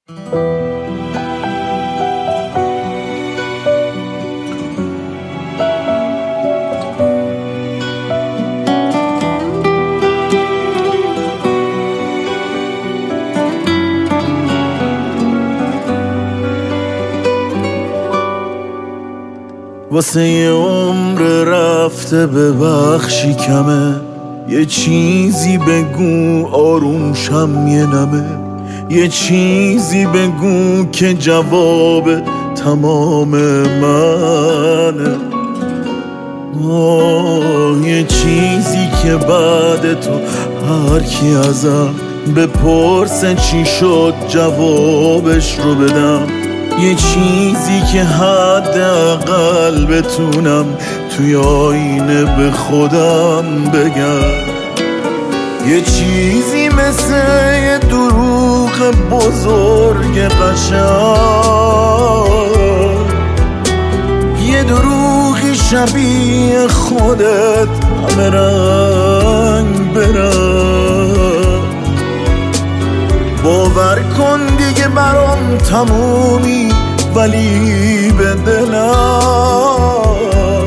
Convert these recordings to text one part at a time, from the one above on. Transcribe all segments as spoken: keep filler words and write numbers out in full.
واسه یه عمر رفته ببخشی کمه، یه چیزی بگو آروم شم یه نمه، یه چیزی بگو که جواب تمام منه. آه یه چیزی که بعد تو هر کی ازم بپرسه چی شد جوابش رو بدم، یه چیزی که حداقل بتونم توی آینه به خودم بگم، یه چیزی مثل یه دروغ بزرگ قشنگ، یه دروغی شبیه خودت همه رنگ برنگ. باور کن دیگه برام تمومی، ولی به دلم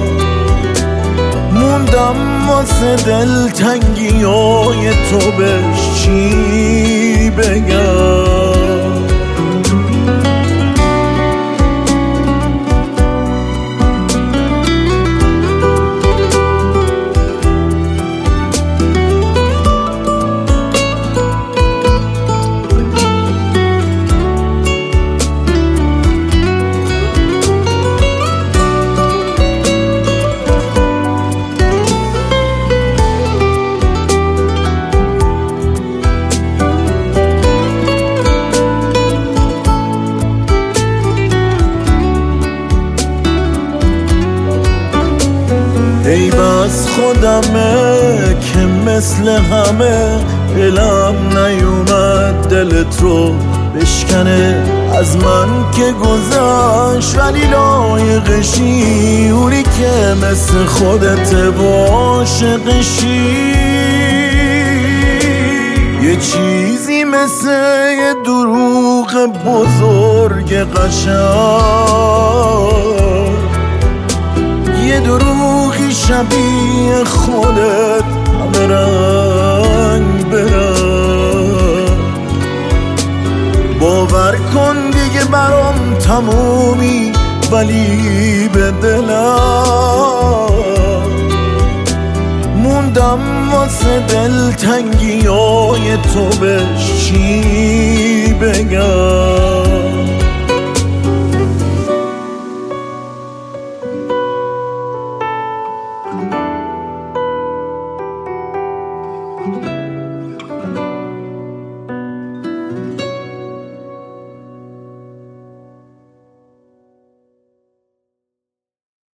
موندم واسه دلتنگیای تو بهش چی بگم. ای بس خودمه که مثل همه دلم نیومد دلت رو بشکنه، از من که گذشت ولی لایقشی، اونی که مثل خودت عاشقشی. یه چیزی مثل یه دروغ بزرگ قشنگ، یه دروغی شبیه خودت همه رنگ برنگ. باور کن دیگه برام تمومی، ولی به دلم موندم واسه دلتنگیای تو بهش چی بگم. Thank you.